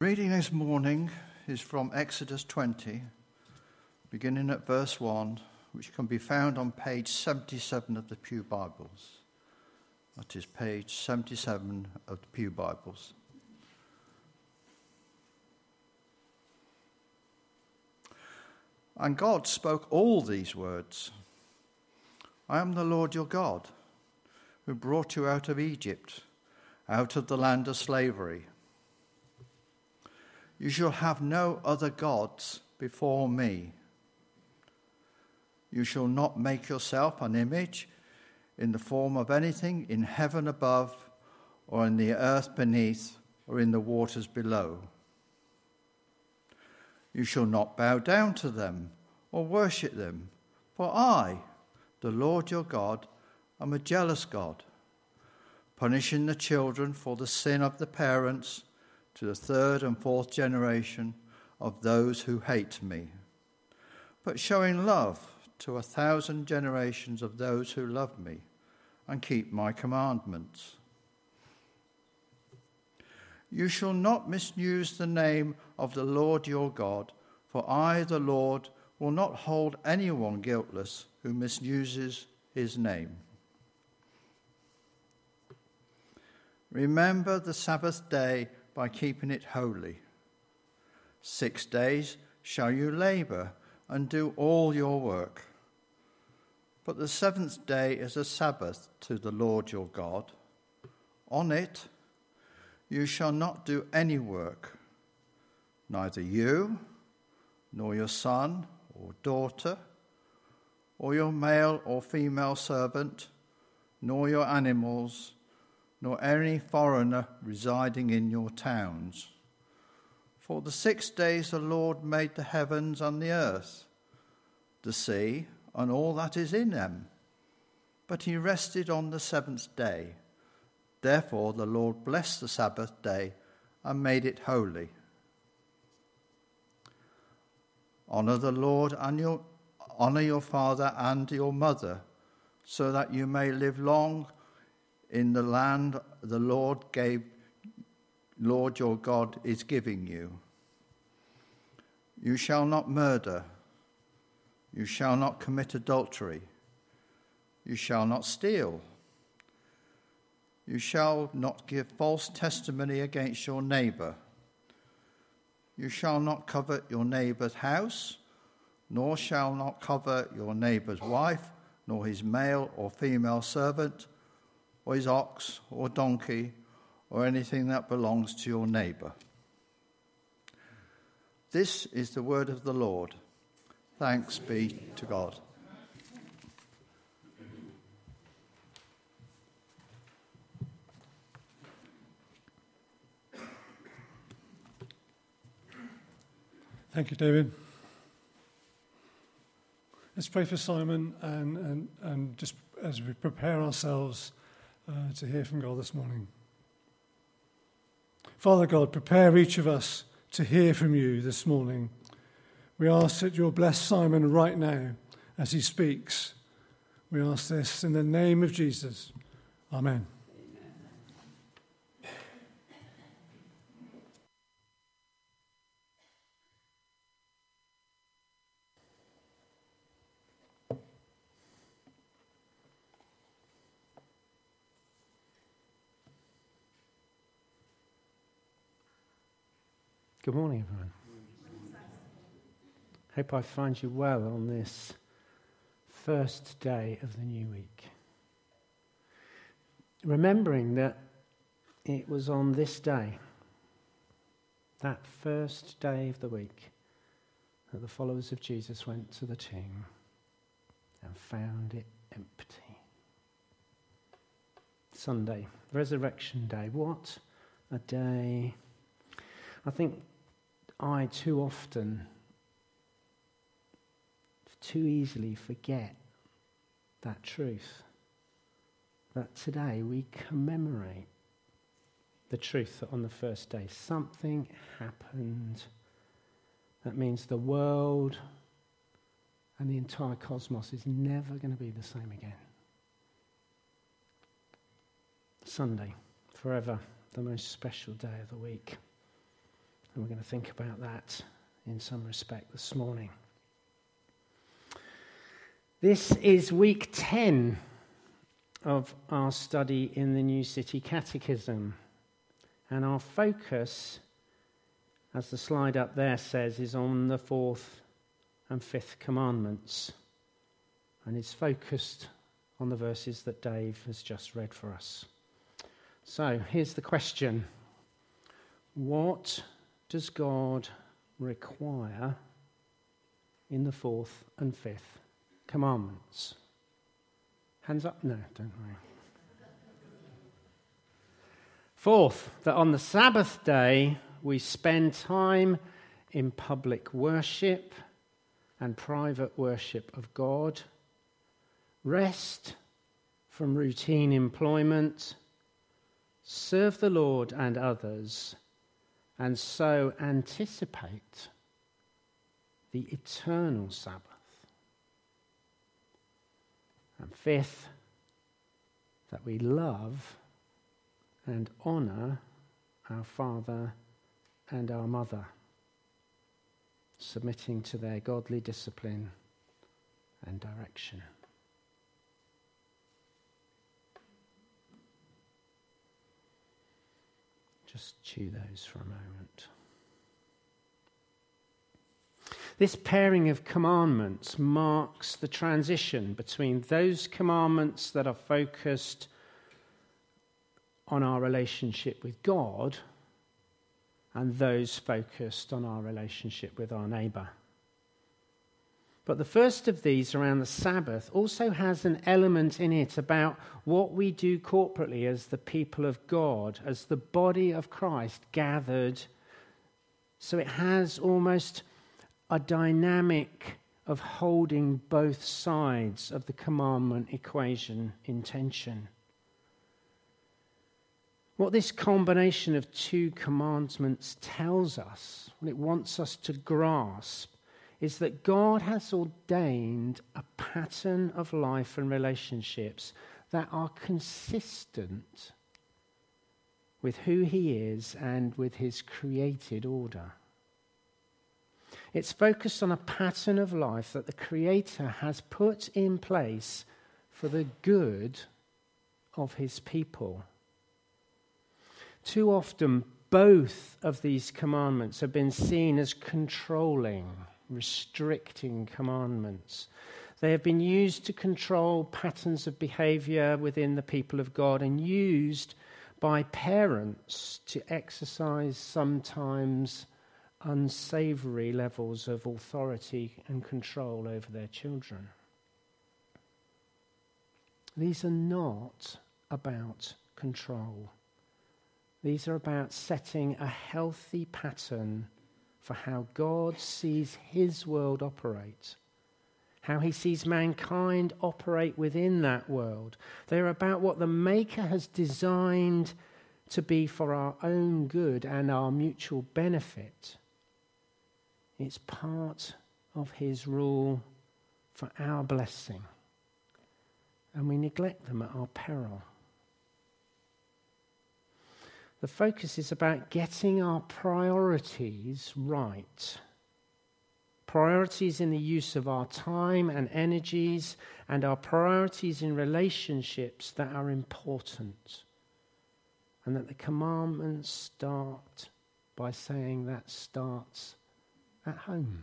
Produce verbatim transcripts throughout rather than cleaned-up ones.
Reading this morning is from Exodus twenty, beginning at verse one, which can be found on page seventy-seven of the Pew Bibles. That is page seventy-seven of the Pew Bibles. And God spoke all these words. I am the Lord your God, who brought you out of Egypt, out of the land of slavery. You shall have no other gods before me. You shall not make yourself an image in the form of anything in heaven above, or in the earth beneath, or in the waters below. You shall not bow down to them or worship them, for I, the Lord your God, am a jealous God, punishing the children for the sin of the parents to the third and fourth generation of those who hate me, but showing love to a thousand generations of those who love me and keep my commandments. You shall not misuse the name of the Lord your God, for I, the Lord, will not hold anyone guiltless who misuses his name. Remember the Sabbath day by keeping it holy. Six days shall you labor and do all your work. But the seventh day is a Sabbath to the Lord your God. On it you shall not do any work, neither you, nor your son or daughter, or your male or female servant, nor your animals, nor any foreigner residing in your towns. For the six days the Lord made the heavens and the earth, the sea, and all that is in them. But he rested on the seventh day. Therefore the Lord blessed the Sabbath day and made it holy. Honor the Lord and your honor your father and your mother, so that you may live long in the land the Lord gave, Lord your God is giving you. You shall not murder. You shall not commit adultery. You shall not steal. You shall not give false testimony against your neighbor. You shall not covet your neighbor's house, nor shall not covet your neighbor's wife, nor his male or female servant, or his ox or donkey, or anything that belongs to your neighbor. This is the word of the Lord. Thanks be to God. Thank you, David. Let's pray for Simon and, and, and just as we prepare ourselves uh, to hear from God this morning. Father God, prepare each of us to hear from you this morning. We ask that you'll bless Simon right now as he speaks. We ask this in the name of Jesus. Amen. Good morning, everyone. Hope I find you well on this first day of the new week. Remembering that it was on this day, that first day of the week, that the followers of Jesus went to the tomb and found it empty. Sunday, Resurrection Day. What a day. I think I too often, too easily forget that truth. That today we commemorate the truth that on the first day something happened. That means the world and the entire cosmos is never going to be the same again. Sunday, forever the most special day of the week. And we're going to think about that in some respect this morning. This is week ten of our study in the New City Catechism. And our focus, as the slide up there says, is on the fourth and fifth commandments. And it's focused on the verses that Dave has just read for us. So here's the question. What does God require in the fourth and fifth commandments? Hands up? No, don't worry. Fourth, that on the Sabbath day we spend time in public worship and private worship of God, rest from routine employment, serve the Lord and others, and so anticipate the eternal Sabbath. And fifth, that we love and honour our father and our mother, submitting to their godly discipline and direction. Just chew those for a moment. This pairing of commandments marks the transition between those commandments that are focused on our relationship with God and those focused on our relationship with our neighbour. But the first of these, around the Sabbath, also has an element in it about what we do corporately as the people of God, as the body of Christ gathered. So it has almost a dynamic of holding both sides of the commandment equation in tension. What this combination of two commandments tells us, what it wants us to grasp, is that God has ordained a pattern of life and relationships that are consistent with who He is and with His created order. It's focused on a pattern of life that the Creator has put in place for the good of His people. Too often, both of these commandments have been seen as controlling, restricting commandments. They have been used to control patterns of behavior within the people of God and used by parents to exercise sometimes unsavory levels of authority and control over their children. These are not about control. These are about setting a healthy pattern for how God sees His world operate, how He sees mankind operate within that world. They're about what the Maker has designed to be for our own good and our mutual benefit. It's part of His rule for our blessing, and we neglect them at our peril. The focus is about getting our priorities right. Priorities in the use of our time and energies, and our priorities in relationships that are important. And that the commandments start by saying that starts at home.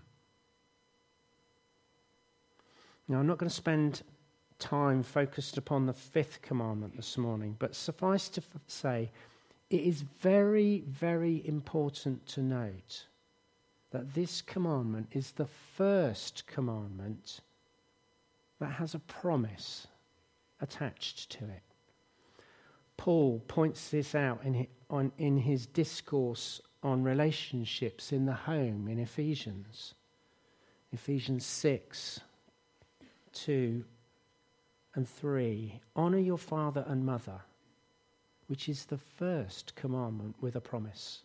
Now, I'm not going to spend time focused upon the fifth commandment this morning, but suffice to f- say, it is very, very important to note that this commandment is the first commandment that has a promise attached to it. Paul points this out in his, on, in his discourse on relationships in the home in Ephesians. Ephesians six, two and three. Honour your father and mother, which is the first commandment with a promise,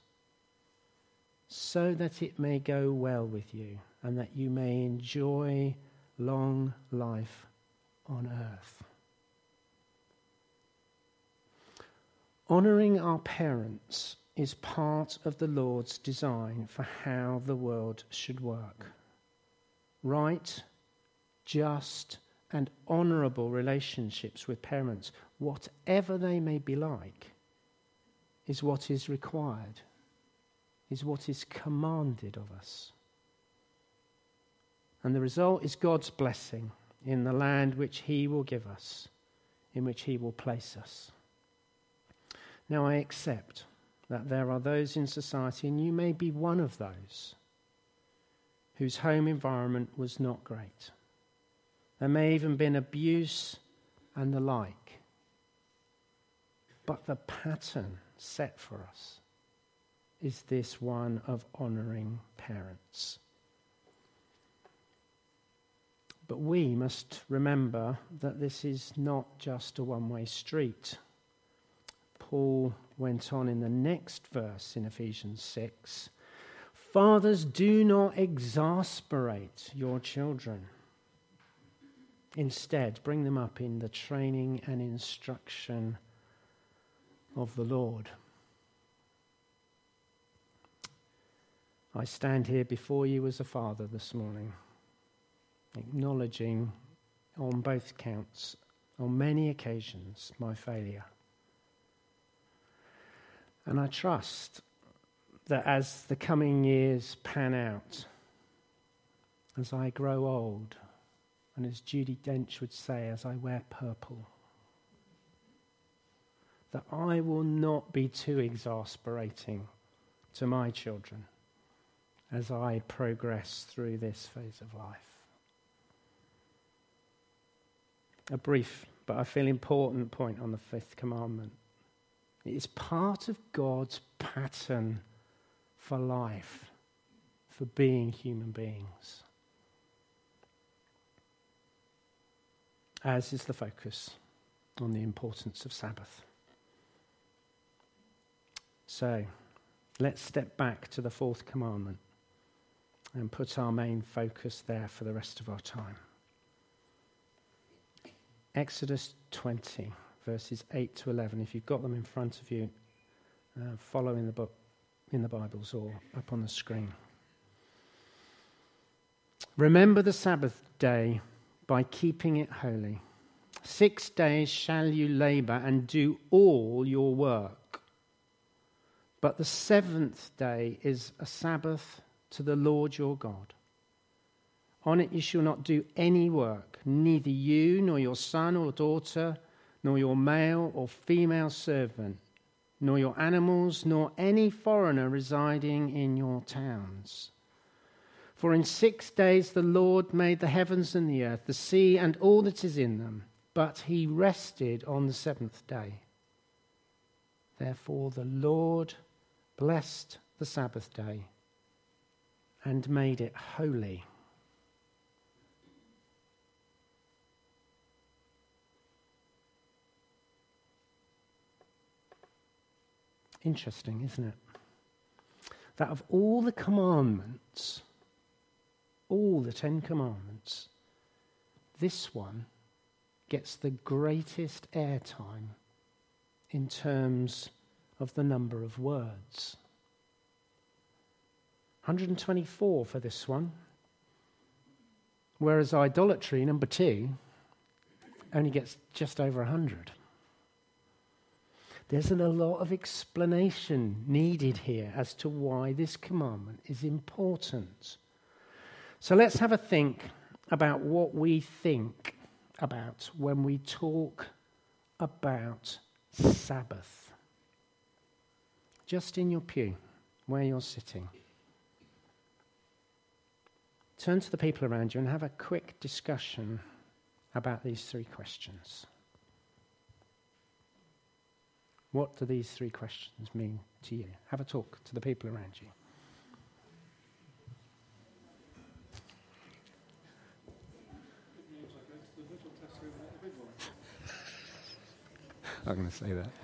so that it may go well with you and that you may enjoy long life on earth. Honouring our parents is part of the Lord's design for how the world should work. Right, just, and honourable relationships with parents, whatever they may be like, is what is required, is what is commanded of us. And the result is God's blessing in the land which he will give us, in which he will place us. Now I accept that there are those in society, and you may be one of those, whose home environment was not great. There may even been abuse and the like. But the pattern set for us is this one of honouring parents. But we must remember that this is not just a one-way street. Paul went on in the next verse in Ephesians six, "Fathers, do not exasperate your children. Instead, bring them up in the training and instruction of the Lord." I stand here before you as a father this morning, acknowledging on both counts, on many occasions, my failure. And I trust that as the coming years pan out, as I grow old, and as Judi Dench would say, as I wear purple, that I will not be too exasperating to my children as I progress through this phase of life. A brief, but I feel important point on the fifth commandment. It is part of God's pattern for life, for being human beings. As is the focus on the importance of Sabbath. So, let's step back to the fourth commandment and put our main focus there for the rest of our time. Exodus twenty, verses eight to eleven. If you've got them in front of you, uh, follow in the book, in the Bibles or up on the screen. "Remember the Sabbath day by keeping it holy. Six days shall you labour and do all your work. But the seventh day is a Sabbath to the Lord your God. On it you shall not do any work, neither you nor your son or daughter, nor your male or female servant, nor your animals, nor any foreigner residing in your towns. For in six days the Lord made the heavens and the earth, the sea and all that is in them, but he rested on the seventh day. Therefore the Lord blessed the Sabbath day and made it holy." Interesting, isn't it? That of all the commandments, all the Ten Commandments, this one gets the greatest airtime in terms of the number of words. one hundred twenty-four for this one, whereas idolatry, number two, only gets just over one hundred. There's a lot of explanation needed here as to why this commandment is important. So let's have a think about what we think about when we talk about Sabbath. Just in your pew, where you're sitting. Turn to the people around you and have a quick discussion about these three questions. What do these three questions mean to you? Have a talk to the people around you. I'm going to say that.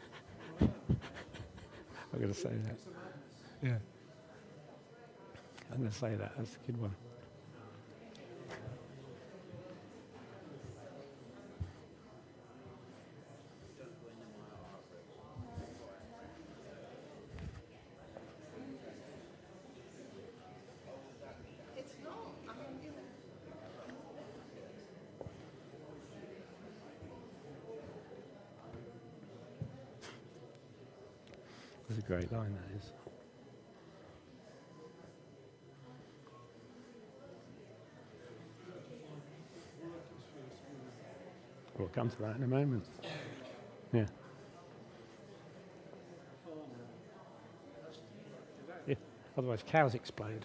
I'm going to say that. Yeah. I'm going to say that. That's a good one. a great line, that is. We'll come to that in a moment. Yeah. Yeah. Otherwise, cows explode.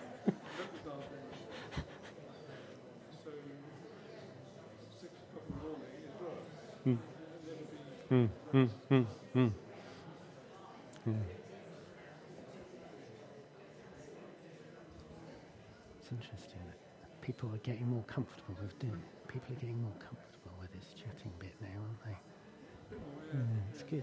mm. Mm, mm, mm, mm. Yeah. It's interesting that people are getting more comfortable with doing it. People are getting more comfortable with this chatting bit now, aren't they? Yeah, it's good.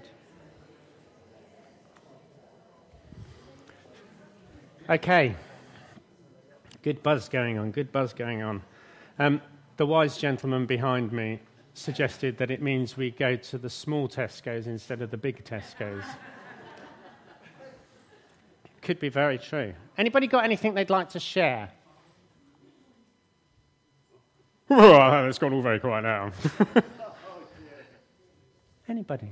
Okay. Good buzz going on, good buzz going on. Um, the wise gentleman behind me suggested that it means we go to the small Tesco's instead of the big Tesco's. Could be very true. Anybody got anything they'd like to share? Oh, it's gone all very quiet now. Anybody?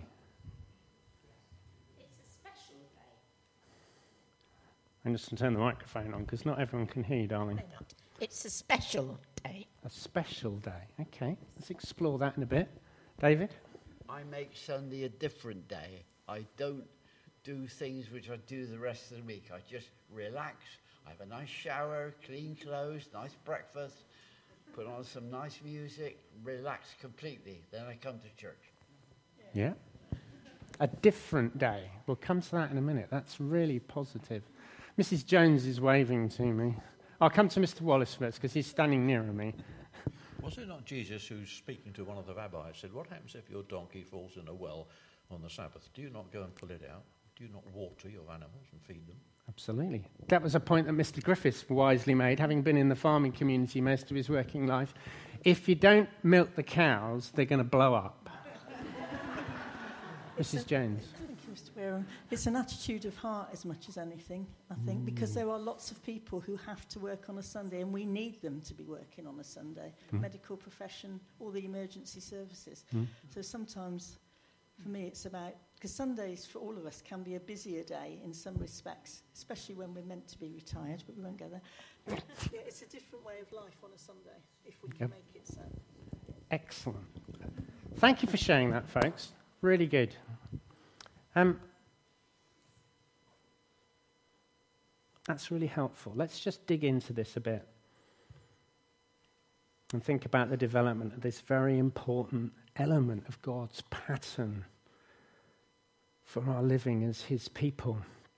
It's a special day. I'm just going to turn the microphone on because not everyone can hear you, darling. No, not. It's a special day. A special day. Okay, let's explore that in a bit. David? I make Sunday a different day. I don't do things which I do the rest of the week. I just relax. I have a nice shower, clean clothes, nice breakfast, put on some nice music, relax completely. Then I come to church. Yeah. A different day. We'll come to that in a minute. That's really positive. Missus Jones is waving to me. I'll come to Mister Wallace first because he's standing nearer me. Was it not Jesus who's speaking to one of the rabbis said, what happens if your donkey falls in a well on the Sabbath? Do you not go and pull it out? Do you not water your animals and feed them? Absolutely. That was a point that Mister Griffiths wisely made, having been in the farming community most of his working life. If you don't milk the cows, they're going to blow up. Missus Jones. Thank you, Mister Wareham. It's an attitude of heart as much as anything, I think, mm. because there are lots of people who have to work on a Sunday, and we need them to be working on a Sunday. Mm. Medical profession, all the emergency services. Mm. So sometimes, for me, it's about... Because Sundays, for all of us, can be a busier day in some respects, especially when we're meant to be retired, but we won't go there. But, yeah, it's a different way of life on a Sunday, if we can yep. make it so. Excellent. Thank you for sharing that, folks. Really good. Um, that's really helpful. Let's just dig into this a bit and think about the development of this very important element of God's pattern for our living as his people.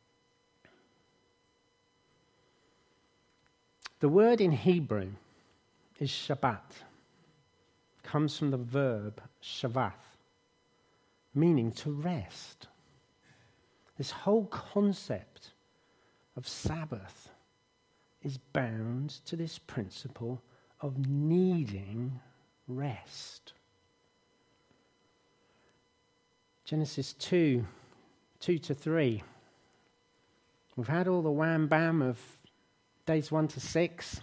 The word in Hebrew is Shabbat. It comes from the verb shavath, meaning to rest. This whole concept of Sabbath is bound to this principle of needing rest. Genesis two, two to three. We've had all the wham bam of days one to six.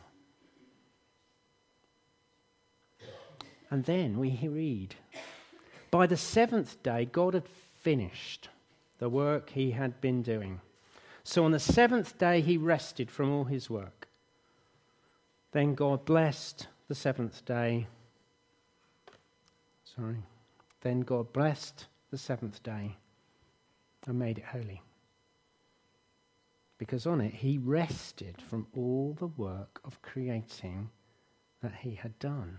And then we read, by the seventh day, God had finished the work he had been doing. So on the seventh day, he rested from all his work. Then God blessed the seventh day. Sorry. Then God blessed the seventh day and made it holy. Because on it, he rested from all the work of creating that he had done.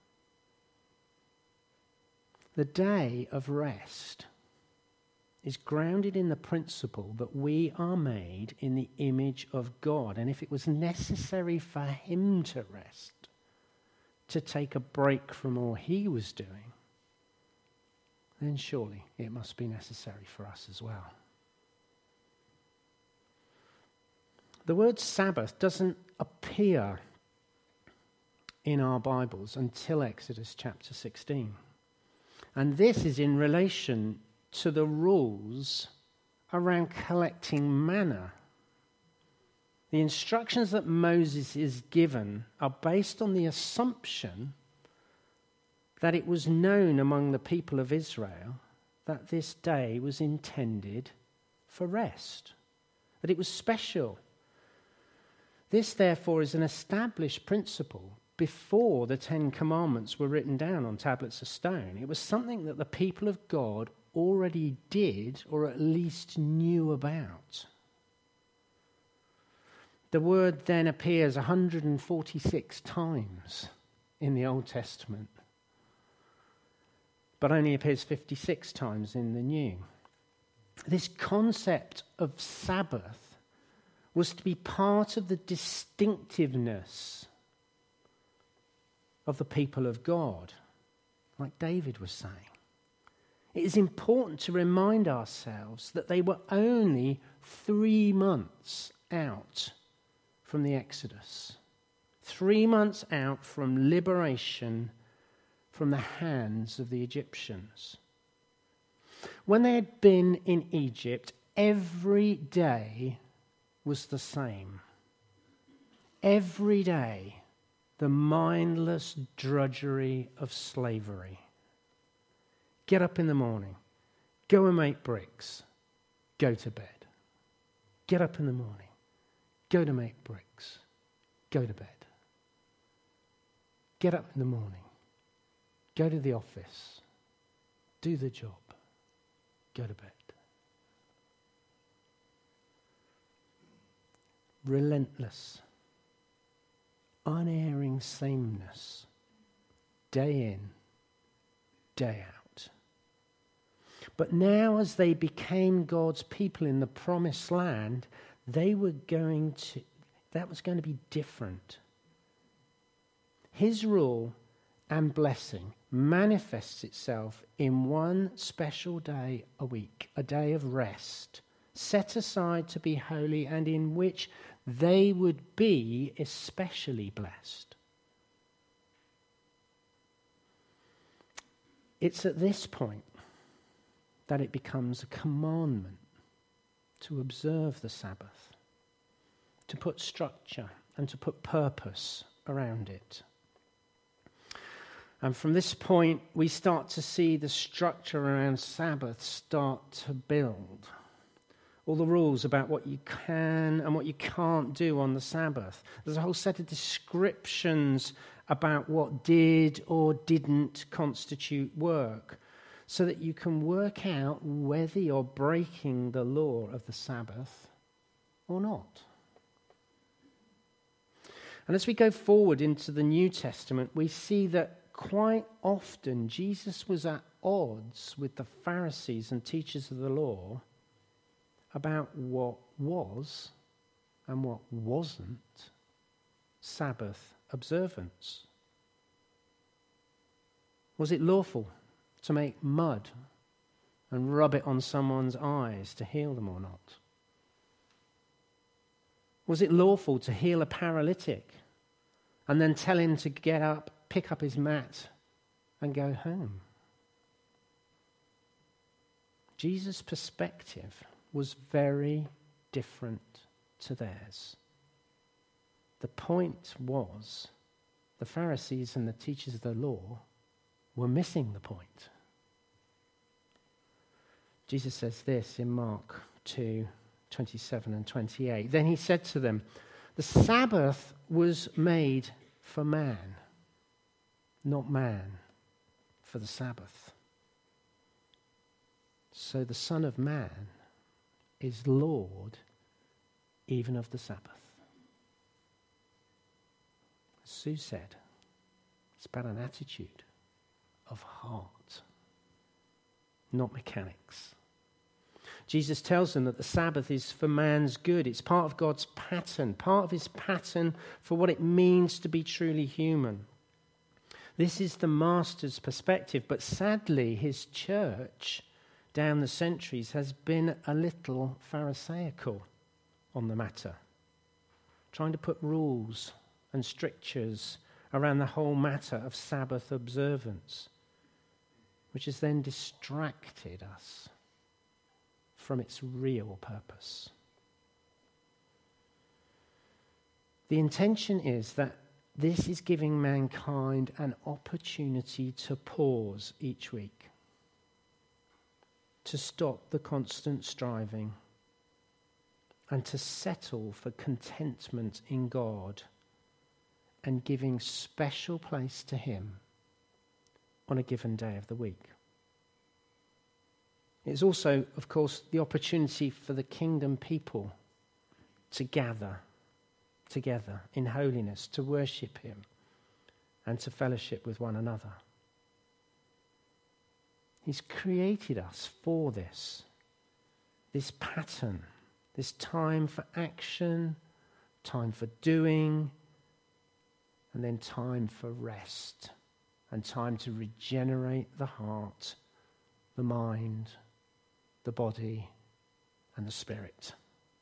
The day of rest is grounded in the principle that we are made in the image of God. And if it was necessary for him to rest, to take a break from all he was doing, then surely it must be necessary for us as well. The word Sabbath doesn't appear in our Bibles until Exodus chapter sixteen. And this is in relation to the rules around collecting manna. The instructions that Moses is given are based on the assumption that it was known among the people of Israel that this day was intended for rest, that it was special. This, therefore, is an established principle before the Ten Commandments were written down on tablets of stone. It was something that the people of God already did, or at least knew about. The word then appears one hundred forty-six times in the Old Testament, but only appears fifty-six times in the New. This concept of Sabbath was to be part of the distinctiveness of the people of God, like David was saying. It is important to remind ourselves that they were only three months out from the Exodus, three months out from liberation from the hands of the Egyptians. When they had been in Egypt, every day was the same. Every day, the mindless drudgery of slavery. Get up in the morning, go and make bricks, go to bed. Get up in the morning, go to make bricks, go to bed. Get up in the morning, go to the office, do the job, go to bed. Relentless, unerring sameness, day in, day out. But now, as they became God's people in the promised land, they were going to, that was going to be different. His rule and blessing manifests itself in one special day a week, a day of rest, set aside to be holy, and in which they would be especially blessed. It's at this point that it becomes a commandment to observe the Sabbath, to put structure and to put purpose around it. And from this point, we start to see the structure around Sabbath start to build. All the rules about what you can and what you can't do on the Sabbath. There's a whole set of descriptions about what did or didn't constitute work, so that you can work out whether you're breaking the law of the Sabbath or not. And as we go forward into the New Testament, we see that quite often Jesus was at odds with the Pharisees and teachers of the law about what was and what wasn't Sabbath observance. Was it lawful to make mud and rub it on someone's eyes to heal them or not? Was it lawful to heal a paralytic and then tell him to get up, pick up his mat and go home? Jesus' perspective was very different to theirs. The point was, the Pharisees and the teachers of the law were missing the point. Jesus says this in Mark two, twenty-seven and twenty-eight. Then he said to them, the Sabbath was made for man, not man for the Sabbath. So the Son of Man is Lord even of the Sabbath. As Sue said, it's about an attitude of heart, not mechanics. Jesus tells them that the Sabbath is for man's good. It's part of God's pattern, part of his pattern for what it means to be truly human. This is the Master's perspective, but sadly his church down the centuries has been a little pharisaical on the matter, trying to put rules and strictures around the whole matter of Sabbath observance, which has then distracted us from its real purpose. The intention is that this is giving mankind an opportunity to pause each week, to stop the constant striving and to settle for contentment in God and giving special place to him on a given day of the week. It's also, of course, the opportunity for the kingdom people to gather together in holiness, to worship him and to fellowship with one another. He's created us for this, this pattern, this time for action, time for doing, and then time for rest, and time to regenerate the heart, the mind, the body, and the spirit.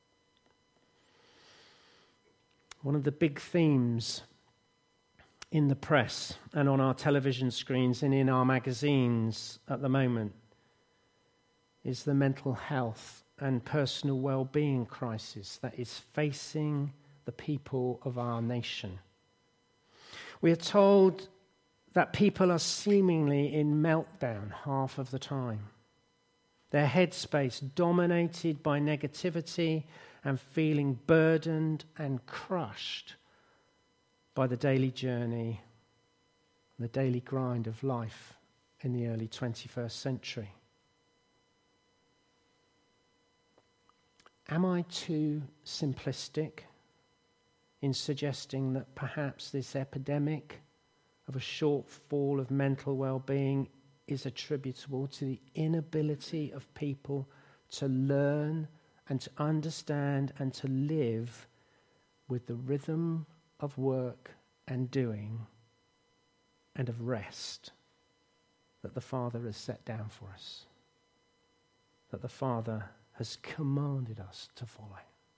One of the big themes in the press and on our television screens and in our magazines at the moment is the mental health and personal well-being crisis that is facing the people of our nation. We are told that people are seemingly in meltdown half of the time. Their headspace dominated by negativity and feeling burdened and crushed by the daily journey, the daily grind of life in the early twenty-first century. Am I too simplistic in suggesting that perhaps this epidemic of a shortfall of mental well-being is attributable to the inability of people to learn and to understand and to live with the rhythm of work and doing and of rest that the Father has set down for us, that the Father has commanded us to follow?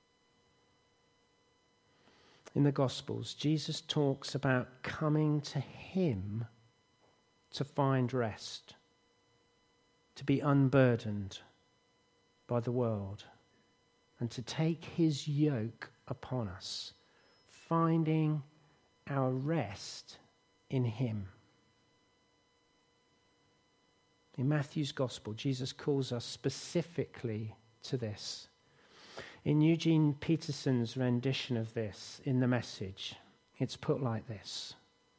In the Gospels, Jesus talks about coming to him to find rest, to be unburdened by the world, and to take his yoke upon us, finding our rest in him. In Matthew's Gospel, Jesus calls us specifically to this. In Eugene Peterson's rendition of this in The Message, it's put like this.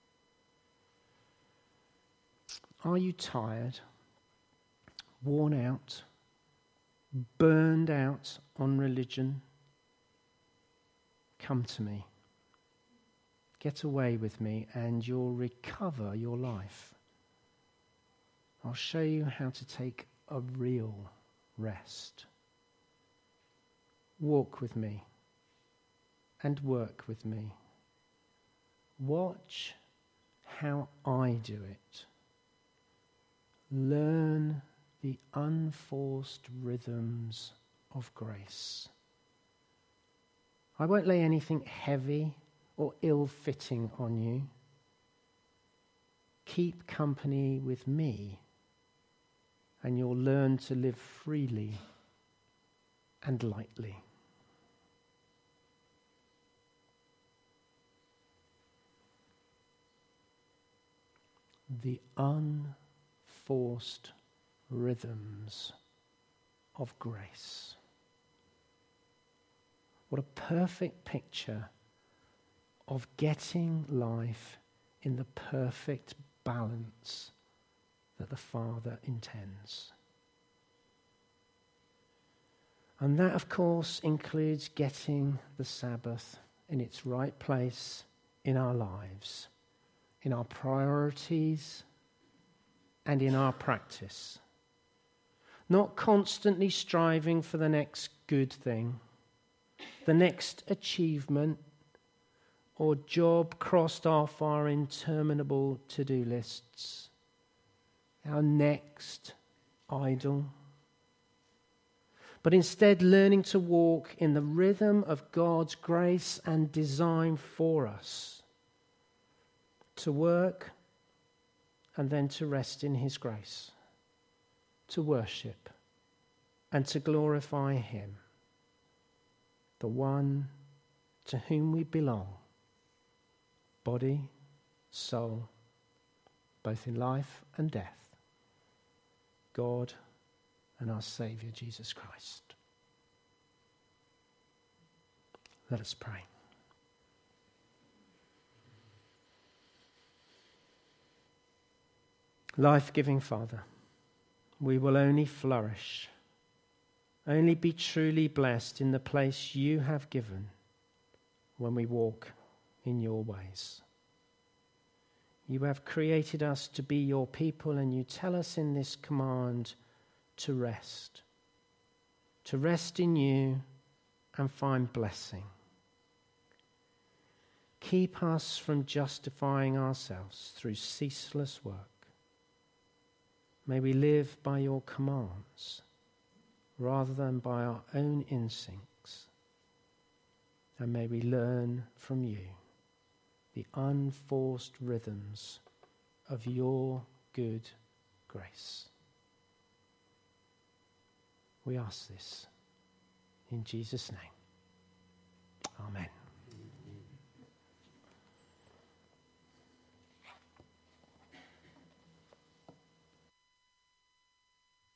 Are you tired, worn out, burned out on religion? Come to me. Get away with me and you'll recover your life. I'll show you how to take a real rest. Walk with me and work with me. Watch how I do it. Learn the unforced rhythms of grace. I won't lay anything heavy or ill-fitting on you. Keep company with me, and you'll learn to live freely and lightly. The unforced rhythms of grace. What a perfect picture of getting life in the perfect balance that the Father intends. And that, of course, includes getting the Sabbath in its right place in our lives, in our priorities, and in our practice. Not constantly striving for the next good thing, the next achievement, or job crossed off our interminable to-do lists, our next idol. But instead learning to walk in the rhythm of God's grace and design for us, to work and then to rest in his grace, to worship and to glorify him, the one to whom we belong, body, soul, both in life and death, God and our Saviour Jesus Christ. Let us pray. Life-giving Father, we will only flourish, only be truly blessed in the place you have given when we walk in your ways. You have created us to be your people, and you tell us in this command to rest, to rest in you and find blessing. Keep us from justifying ourselves through ceaseless work. May we live by your commands rather than by our own instincts. And may we learn from you the unforced rhythms of your good grace. We ask this in Jesus' name. Amen.